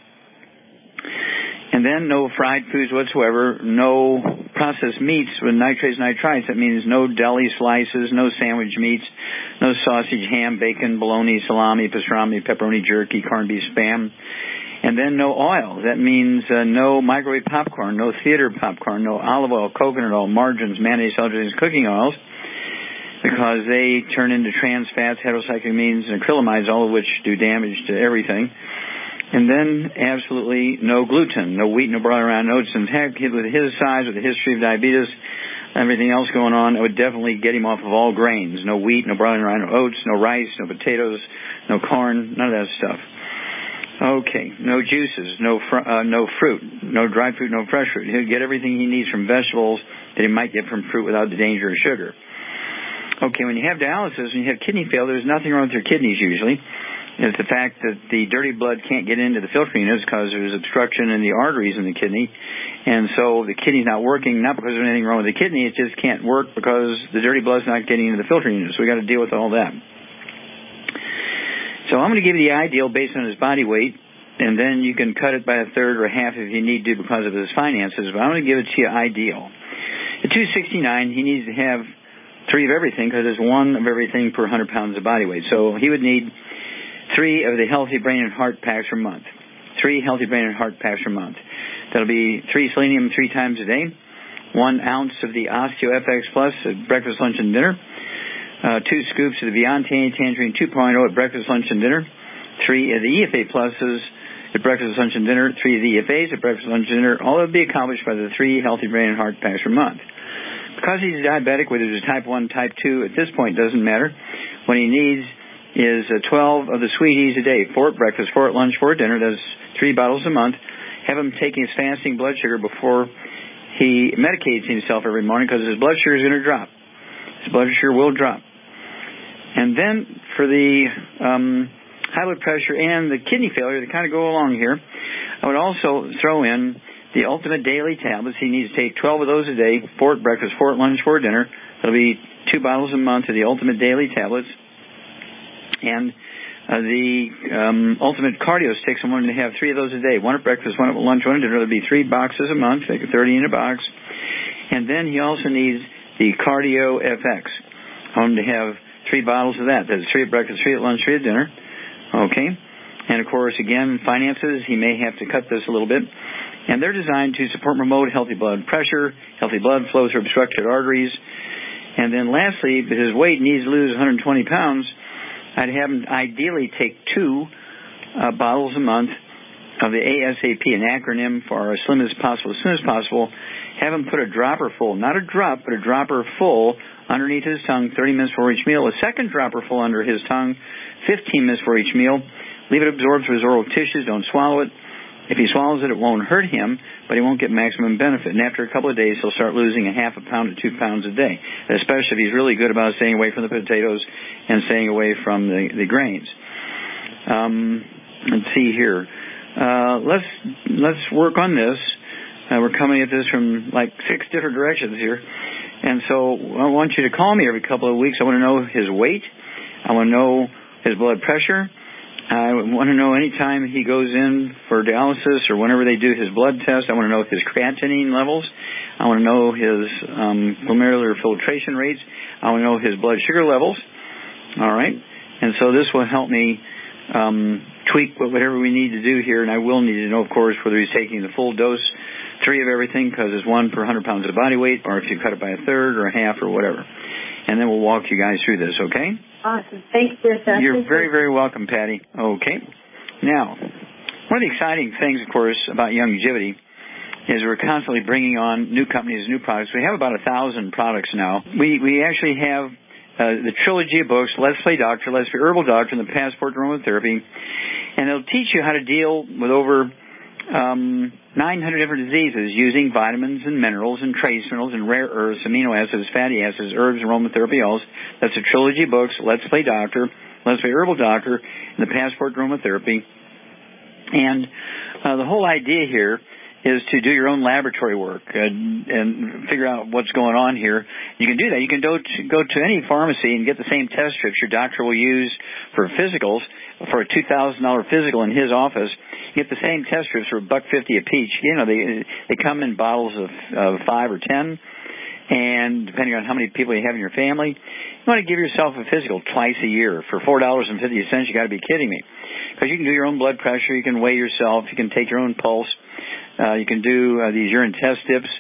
And then no fried foods whatsoever, no processed meats with nitrates, nitrites. That means no deli slices, no sandwich meats, no sausage, ham, bacon, bologna, salami, pastrami, pepperoni, jerky, corned beef, Spam. And then no oil. That means no microwave popcorn, no theater popcorn, no olive oil, coconut oil, margarines, mayonnaise, celery, cooking oils, because they turn into trans fats, heterocyclamines, and acrylamides, all of which do damage to everything. And then absolutely no gluten, no wheat, no barley, rye, no oats. And heck, with his size, with a history of diabetes, everything else going on, I would definitely get him off of all grains. No wheat, no barley, rye, no oats, no rice, no potatoes, no corn, none of that stuff. Okay, no juices, no fruit, no dry fruit, no fresh fruit. He'll get everything he needs from vegetables that he might get from fruit without the danger of sugar. Okay, when you have dialysis and you have kidney failure, there's nothing wrong with your kidneys usually. It's the fact that the dirty blood can't get into the filtering units because there's obstruction in the arteries in the kidney. And so the kidney's not working, not because there's anything wrong with the kidney, it just can't work because the dirty blood's not getting into the filtering units. So we got to deal with all that. So I'm going to give you the ideal based on his body weight, and then you can cut it by a third or a half if you need to because of his finances, but I'm going to give it to you ideal. At 269, he needs to have 3 of everything because there's 1 of everything per 100 pounds of body weight. So he would need 3 of the Healthy Brain and Heart packs per month. 3 Healthy Brain and Heart packs per month. That'll be 3 selenium 3 times a day, 1 ounce of the Osteo FX Plus at breakfast, lunch, and dinner, 2 scoops of the Beyond Tangerine 2.0 at breakfast, lunch, and dinner, 3 of the EFA Pluses at breakfast, lunch, and dinner, 3 of the EFAs at breakfast, lunch, and dinner. All of it will be accomplished by the 3 Healthy Brain and Heart packs per month. Because he's diabetic, whether he's type 1, type 2, at this point doesn't matter. What he needs is 12 of the sweeties a day, 4 at breakfast, 4 at lunch, 4 at dinner. That's 3 bottles a month. Have him taking his fasting blood sugar before he medicates himself every morning because his blood sugar is going to drop. His blood sugar will drop. And then for the high blood pressure and the kidney failure that kind of go along here, I would also throw in the Ultimate Daily Tablets. He needs to take 12 of those a day, 4 at breakfast, 4 at lunch, 4 at dinner. That'll be 2 bottles a month of the Ultimate Daily Tablets. And the Ultimate Cardio Sticks, I'm wanting to have 3 of those a day, 1 at breakfast, 1 at lunch, 1 at dinner. That'll be 3 boxes a month, make it 30 in a box. And then he also needs the Cardio FX. I want him to have 3 bottles of that. That's 3 at breakfast, 3 at lunch, 3 at dinner. Okay. And, of course, again, finances, he may have to cut this a little bit. And they're designed to support and promote healthy blood pressure, healthy blood flow through obstructed arteries. And then lastly, if his weight needs to lose 120 pounds, I'd have him ideally take 2 bottles a month of the ASAP, an acronym for as slim as possible. As soon as possible, have him put a dropper full, not a drop, but a dropper full underneath his tongue 30 minutes before each meal. A second dropper full under his tongue 15 minutes before each meal. Leave it absorb through his oral tissues. Don't swallow it. If he swallows it, it won't hurt him, but he won't get maximum benefit. And after a couple of days, he'll start losing a half a pound to 2 pounds a day, especially if he's really good about staying away from the potatoes and staying away from the grains. Let's see here. Let's work on this. We're coming at this from like 6 different directions here. And so I want you to call me every couple of weeks. I want to know his weight. I want to know his blood pressure. I want to know any time he goes in for dialysis or whenever they do his blood test. I want to know his creatinine levels. I want to know his glomerular filtration rates. I want to know his blood sugar levels. All right? And so this will help me tweak whatever we need to do here. And I will need to know, of course, whether he's taking the full dose, 3 of everything, because it's 1 per 100 pounds of body weight, or if you cut it by a third or a half or whatever. And then we'll walk you guys through this, okay? Awesome. Thanks, Bertha. You're very, very welcome, Patty. Okay. Now, one of the exciting things, of course, about Youngevity is we're constantly bringing on new companies, new products. We have about 1,000 products now. We actually have the trilogy of books, Let's Play Doctor, Let's Be Herbal Doctor, and the Passport to Aromatherapy. And it'll teach you how to deal with over 900 different diseases using vitamins and minerals and trace minerals and rare earths, amino acids, fatty acids, herbs, aromatherapy oils. That's a trilogy of books, Let's Play Doctor, Let's Play Herbal Doctor, and the Passport to Aromatherapy. And the whole idea here is to do your own laboratory work and figure out what's going on here. You can do that. You can go to any pharmacy and get the same test strips your doctor will use for physicals, for a $2,000 physical in his office. You get the same test strips for $1.50 a piece. You know, they come in bottles of 5 or 10, and depending on how many people you have in your family, you want to give yourself a physical twice a year for $4.50. You got to be kidding me. Because you can do your own blood pressure, you can weigh yourself, you can take your own pulse, you can do these urine test strips,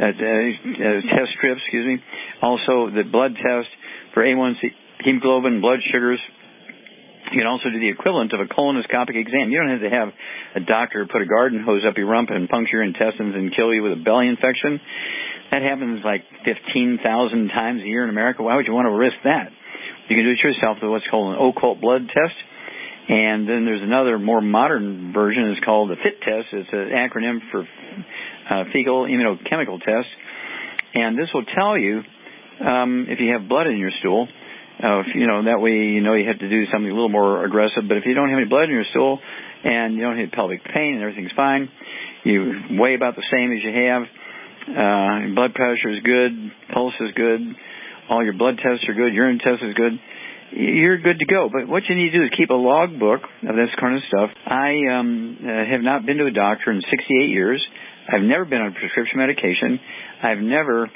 also the blood test for A1C, hemoglobin, blood sugars. You can also do the equivalent of a colonoscopic exam. You don't have to have a doctor put a garden hose up your rump and puncture your intestines and kill you with a belly infection. That happens like 15,000 times a year in America. Why would you want to risk that? You can do it yourself with what's called an occult blood test. And then there's another more modern version. It's called the FIT test. It's an acronym for fecal immunochemical test. And this will tell you if you have blood in your stool. That way you have to do something a little more aggressive. But if you don't have any blood in your stool and you don't have pelvic pain and everything's fine, you weigh about the same as you have. Blood pressure is good. Pulse is good. All your blood tests are good. Urine test is good. You're good to go. But what you need to do is keep a log book of this kind of stuff. I have not been to a doctor in 68 years. I've never been on prescription medication. I've never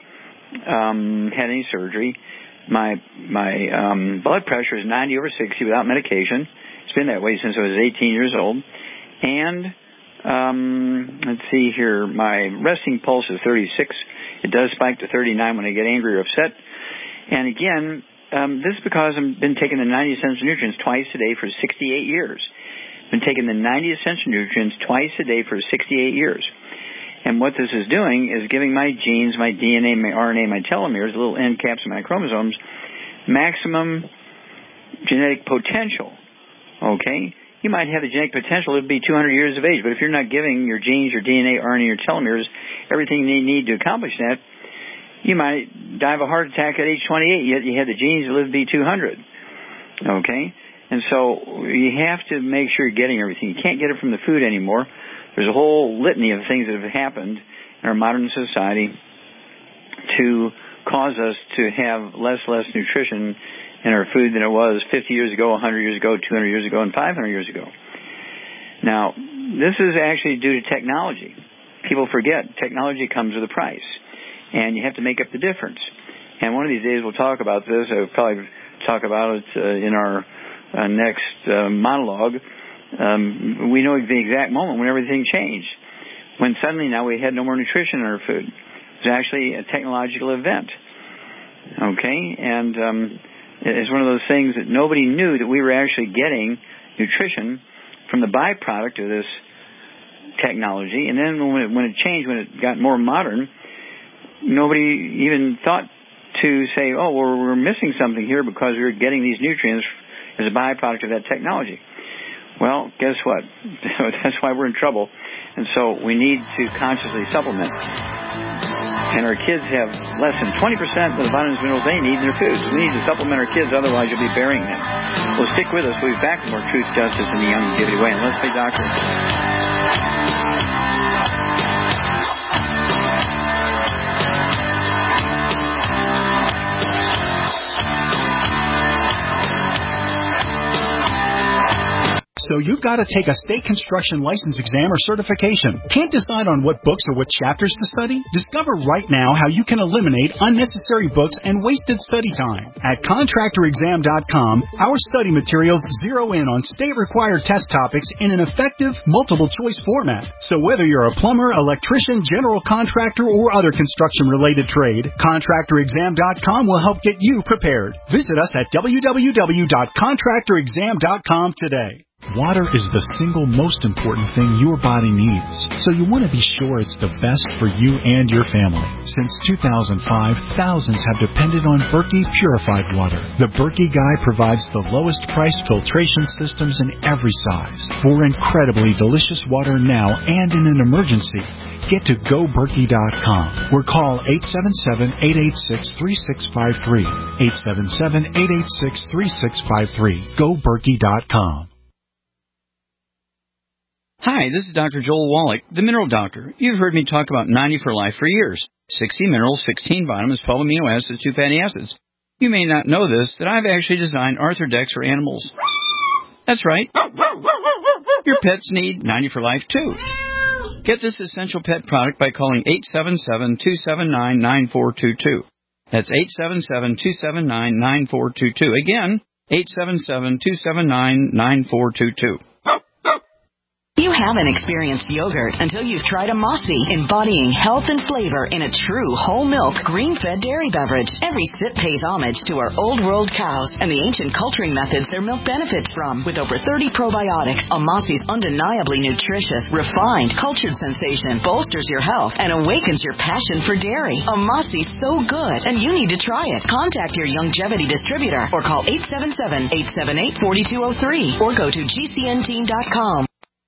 had any surgery. My blood pressure is 90 over 60 without medication. It's been that way since I was 18 years old. And let's see here. My resting pulse is 36. It does spike to 39 when I get angry or upset. And again, this is because I've been taking the 90 essential nutrients twice a day for 68 years. I've been taking the 90 essential nutrients twice a day for 68 years. And what this is doing is giving my genes, my DNA, my RNA, my telomeres, the little end caps of my chromosomes, maximum genetic potential. Okay? You might have the genetic potential to be 200 years of age, but if you're not giving your genes, your DNA, RNA, your telomeres everything they need to accomplish that, you might die of a heart attack at age 28, yet you had the genes to live to be 200. Okay? And so you have to make sure you're getting everything. You can't get it from the food anymore. There's a whole litany of things that have happened in our modern society to cause us to have less nutrition in our food than it was 50 years ago, 100 years ago, 200 years ago, and 500 years ago. Now, this is actually due to technology. People forget technology comes with a price, and you have to make up the difference. And one of these days we'll talk about this. I'll probably talk about it in our next monologue. We know the exact moment when everything changed, when suddenly now we had no more nutrition in our food. It was actually a technological event. Okay? And it's one of those things that nobody knew that we were actually getting nutrition from the byproduct of this technology. And then when it changed, when it got more modern, nobody even thought to say, oh, well, we're missing something here because we're getting these nutrients as a byproduct of that technology. Well, guess what? That's why we're in trouble. And so we need to consciously supplement. And our kids have less than 20% of the vitamins and minerals they need in their foods. We need to supplement our kids, otherwise you'll be burying them. Well, stick with us. We'll be back with more Truth, Justice, and the Longevity Way. And let's play doctor. So you've got to take a state construction license exam or certification. Can't decide on what books or what chapters to study? Discover right now how you can eliminate unnecessary books and wasted study time. At contractorexam.com, our study materials zero in on state-required test topics in an effective, multiple-choice format. So whether you're a plumber, electrician, general contractor, or other construction-related trade, contractorexam.com will help get you prepared. Visit us at www.contractorexam.com today. Water is the single most important thing your body needs, so you want to be sure it's the best for you and your family. Since 2005, thousands have depended on Berkey Purified Water. The Berkey Guy provides the lowest price filtration systems in every size. For incredibly delicious water now and in an emergency, get to GoBerkey.com or call 877-886-3653. 877-886-3653. GoBerkey.com. Hi, this is Dr. Joel Wallach, the Mineral Doctor. You've heard me talk about 90 for Life for years. 60 minerals, 16 vitamins, 12 amino acids, 2 fatty acids. You may not know this, that I've actually designed Arthrodex for animals. That's right. Your pets need 90 for Life, too. Get this essential pet product by calling 877-279-9422. That's 877-279-9422. Again, 877-279-9422. You haven't experienced yogurt until you've tried a Mossy, embodying health and flavor in a true whole milk, green-fed dairy beverage. Every sip pays homage to our old world cows and the ancient culturing methods their milk benefits from. With over 30 probiotics, a Mossy's undeniably nutritious, refined, cultured sensation bolsters your health and awakens your passion for dairy. A Mossy's so good, and you need to try it. Contact your Longevity distributor or call 877-878-4203 or go to gcnteam.com.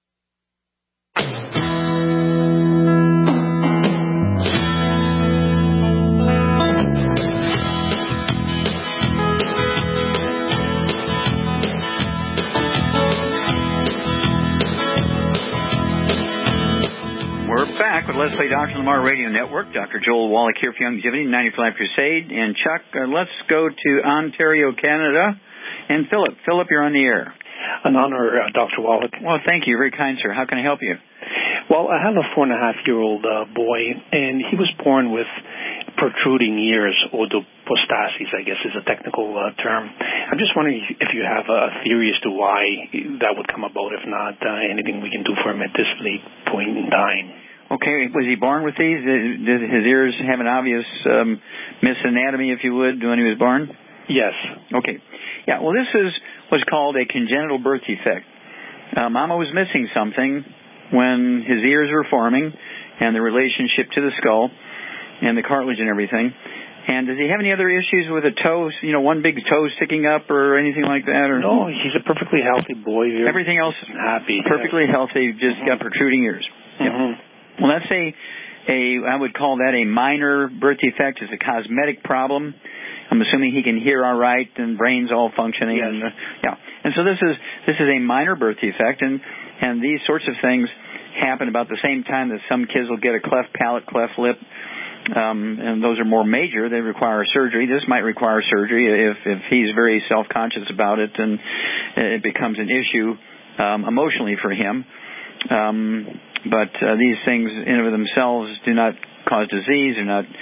Back with Let's Play Dr. Lamar Radio Network. Dr. Joel Wallach here for Longevity, 90 for Life Crusade. And Chuck, let's go to Ontario, Canada. And Philip. Philip, you're on the air. An honor, Dr. Wallach. Well, thank you. Very kind, sir. How can I help you? Well, I have a 4.5-year-old boy, and he was born with protruding ears, odopostasis, I guess is a technical term. I'm just wondering if you have a theory as to why that would come about. If not, anything we can do for him at this late point in time. Okay, was he born with these? Did his ears have an obvious misanatomy, if you would, when he was born? Yes. Okay. Yeah, well, this is what's called a congenital birth defect. Mama was missing something when his ears were forming and the relationship to the skull and the cartilage and everything. And does he have any other issues with a toe, one big toe sticking up or anything like that? Or no, he's a perfectly healthy boy. Everything else happy. Perfectly healthy, just got protruding ears. Mm-hmm. Well, that's I would call that a minor birth defect. It's a cosmetic problem. I'm assuming he can hear all right and brain's all functioning. Yes. And, and so this is a minor birth defect, and these sorts of things happen about the same time that some kids will get a cleft palate, cleft lip, and those are more major. They require surgery. This might require surgery if he's very self-conscious about it, and it becomes an issue emotionally for him. But these things in and of themselves do not cause disease, or not,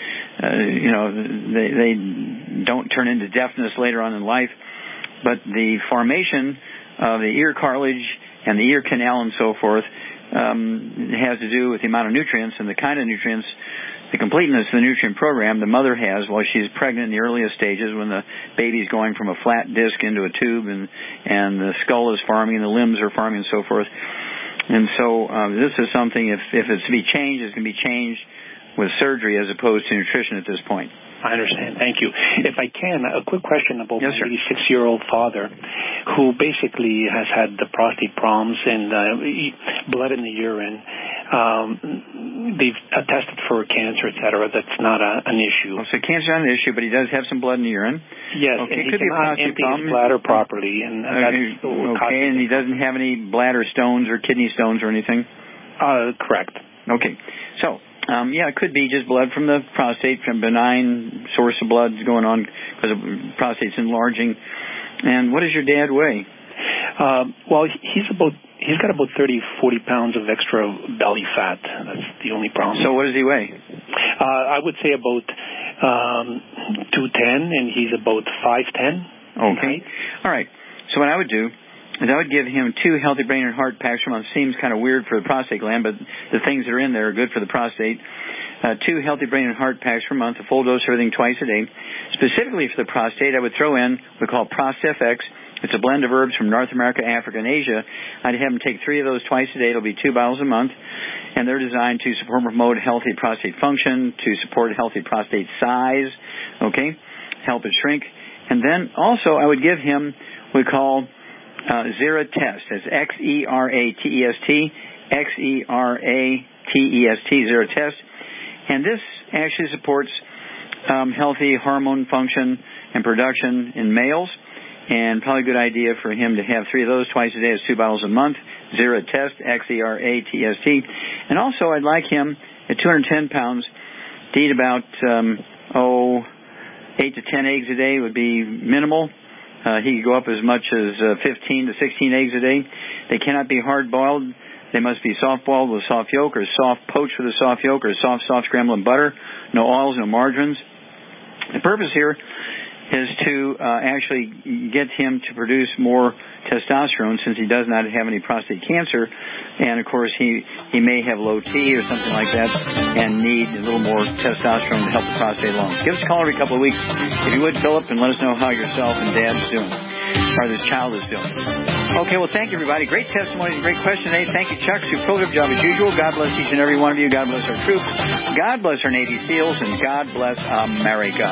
they don't turn into deafness later on in life. But the formation of the ear cartilage and the ear canal and so forth has to do with the amount of nutrients and the kind of nutrients the completeness of the nutrient program the mother has while she's pregnant in the earliest stages, when the baby's going from a flat disc into a tube, and the skull is forming, and the limbs are forming, and so forth. And so this is something, if it's to be changed, it's going to be changed with surgery as opposed to nutrition at this point. I understand. Thank you. If I can, a quick question about yes, my 86-year-old father, who basically has had the prostate problems and blood in the urine. They've tested for cancer, et cetera. That's not an issue. Well, so cancer's not an issue, but he does have some blood in the urine. Yes, okay. and he could be a prostate empty problem. his bladder properly, and that's okay. And he doesn't have any bladder stones or kidney stones or anything. Correct. Okay, so. It could be just blood from the prostate, from benign source of blood going on because the prostate's enlarging. And what does your dad weigh? Well, he's got about 30-40 pounds of extra belly fat. That's the only problem. So what does he weigh? I would say about 210, and he's about 5'10". Okay. All right. So what I would do is I would give him 2 Healthy Brain and Heart packs per month. Seems kind of weird for the prostate gland, but the things that are in there are good for the prostate. 2 Healthy Brain and Heart packs per month, a full dose of everything twice a day. Specifically for the prostate, I would throw in what we call ProstFX. It's a blend of herbs from North America, Africa, and Asia. I'd have him take 3 of those twice a day. It'll be 2 bottles a month. And they're designed to support and promote healthy prostate function, to support healthy prostate size, okay, help it shrink. And then also I would give him what we call Xeratest. That's Xeratest, Xeratest, Xeratest. And this actually supports healthy hormone function and production in males. And probably a good idea for him to have 3 of those twice a day. It's 2 bottles a month. Xeratest, Xeratest. And also I'd like him at 210 pounds to eat about 8 to 10 eggs a day would be minimal. He could go up as much as 15 to 16 eggs a day. They cannot be hard-boiled. They must be soft-boiled with soft yolk, or soft poached with a soft yolk, or soft scrambled in butter. No oils, no margarines. The purpose here is to actually get him to produce more testosterone, since he does not have any prostate cancer. And, of course, he may have low T or something like that and need a little more testosterone to help the prostate along. Give us a call every couple of weeks, if you would, Philip, and let us know how yourself and Dad's doing, or the child is doing. Okay, well, thank you, everybody. Great testimonies and great question today. Thank you, Chuck. Superlative job as usual. God bless each and every one of you. God bless our troops. God bless our Navy SEALs, and God bless America.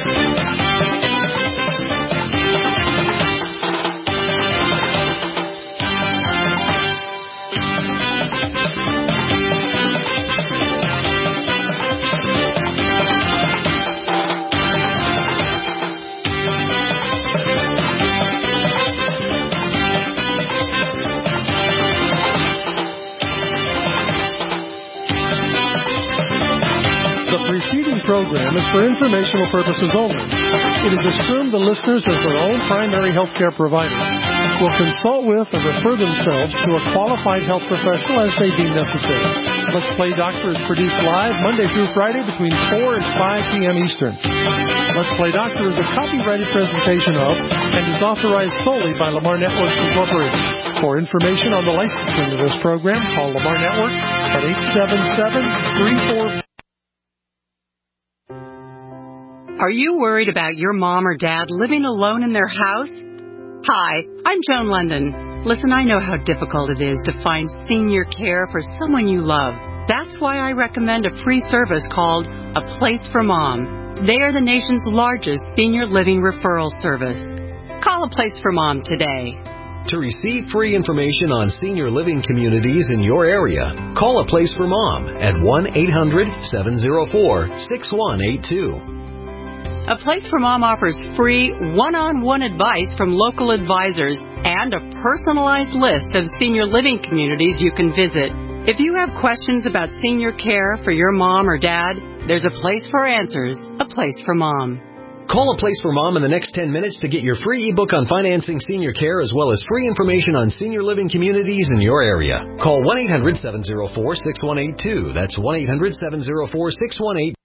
The preceding program is for informational purposes only. It is assumed the listeners, as their own primary healthcare provider, will consult with or refer themselves to a qualified health professional as they deem necessary. Let's Play Doctor is produced live Monday through Friday between 4 and 5 p.m. Eastern. Let's Play Doctor is a copyrighted presentation of and is authorized solely by Lamar Networks Incorporated. For information on the licensing of this program, call Lamar Network at 877-34... Are you worried about your mom or dad living alone in their house? Hi, I'm Joan London. Listen, I know how difficult it is to find senior care for someone you love. That's why I recommend a free service called A Place for Mom. They are the nation's largest senior living referral service. Call A Place for Mom today. To receive free information on senior living communities in your area, call A Place for Mom at 1-800-704-6182. A Place for Mom offers free one-on-one advice from local advisors and a personalized list of senior living communities you can visit. If you have questions about senior care for your mom or dad, there's a place for answers, A Place for Mom. Call A Place for Mom in the next 10 minutes to get your free ebook on financing senior care, as well as free information on senior living communities in your area. Call 1-800-704-6182. That's 1-800-704-6182.